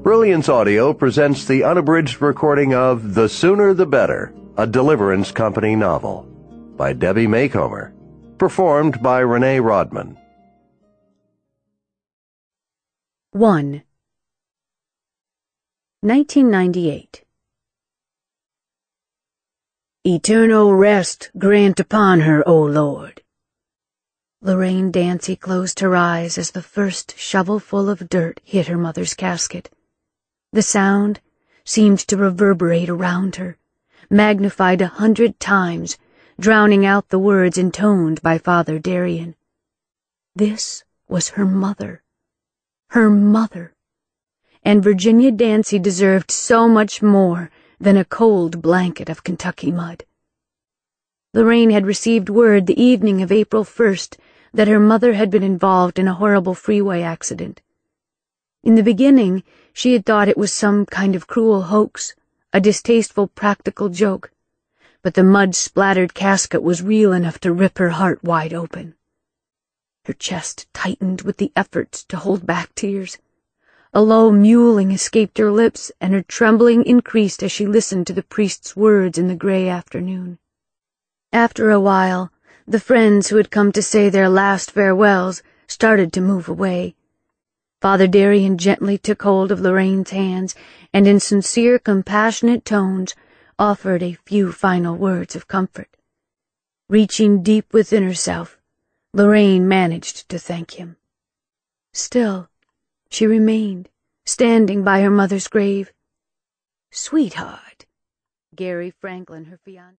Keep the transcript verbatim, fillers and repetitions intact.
Brilliance Audio presents the unabridged recording of The Sooner the Better, a Deliverance Company novel, by Debbie Macomber, performed by Renee Rodman. one. nineteen ninety-eight. Eternal rest grant upon her, O Lord. Lorraine Dancy closed her eyes as the first shovelful of dirt hit her mother's casket. The sound seemed to reverberate around her, magnified a hundred times, drowning out the words intoned by Father Darian. This was her mother. Her mother. And Virginia Dancy deserved so much more than a cold blanket of Kentucky mud. Lorraine had received word the evening of April first that her mother had been involved in a horrible freeway accident. In the beginning, she had thought it was some kind of cruel hoax, a distasteful practical joke, but the mud-splattered casket was real enough to rip her heart wide open. Her chest tightened with the efforts to hold back tears. A low mewling escaped her lips, and her trembling increased as she listened to the priest's words in the gray afternoon. After a while, the friends who had come to say their last farewells started to move away. Father Darian gently took hold of Lorraine's hands and in sincere, compassionate tones offered a few final words of comfort. Reaching deep within herself, Lorraine managed to thank him. Still, she remained, standing by her mother's grave. "Sweetheart," Gary Franklin, her fiancé,